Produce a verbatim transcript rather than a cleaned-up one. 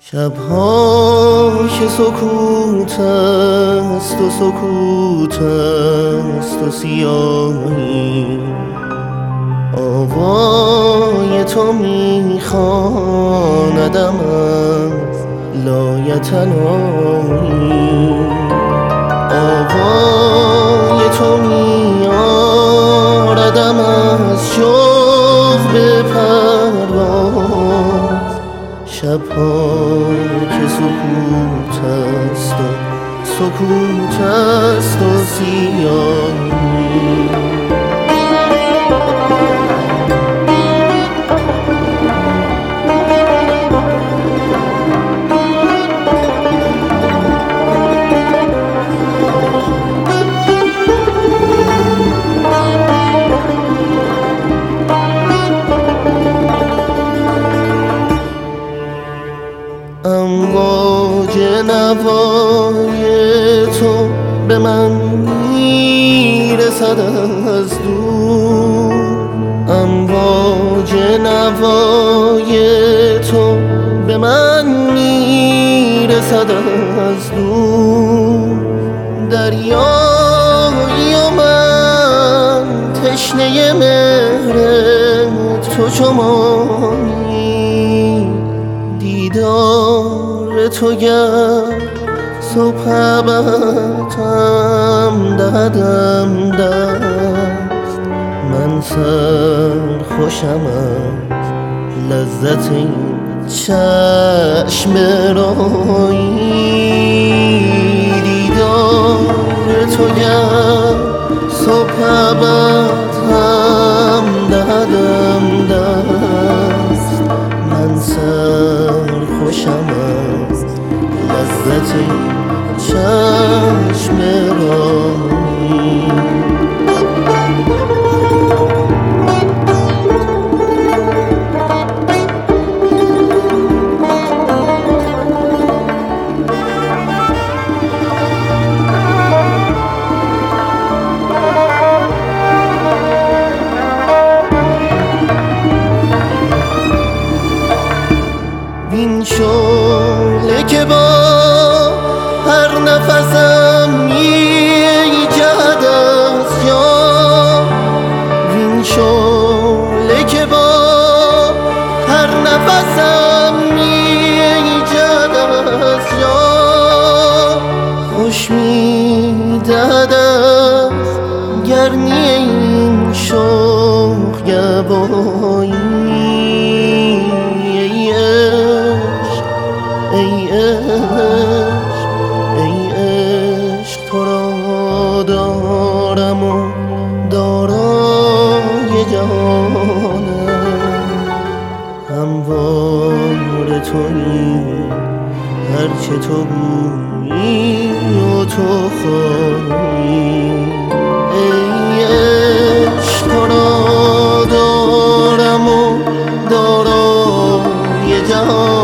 شبها که سکوت است و سکوت است و سیاهی، آوای تو میخواندم از لایتناهی. آوای تو میاردم از شوق به پرواز. شبها که سکوت است و سکوت است و سیاهی، امواج نوای تو به من میرسد از دور. امواج نوای تو به من میرسد از دور. دریایی و من تشنه مهر تو چمانی. دیدار تو گر صبح ابدم دهدم دست، من سر خوشم از لذت این چشم رایی. دیدار تو گر صبح ابدم دهدم دست، من سر خوشم از لذت چشم رایی. این شعله که با هر نفسم میجهد از جا، این شعله که با هر نفسم میجهد از جا، خوش میدهد از گرمی این شوق گوایی. ای عشق ای عشق تو را دارم و دارای جهانم. هموار تویی هرچه تو گویی و تو خواهی. ای عشق تو را دارم و دارای جهانم.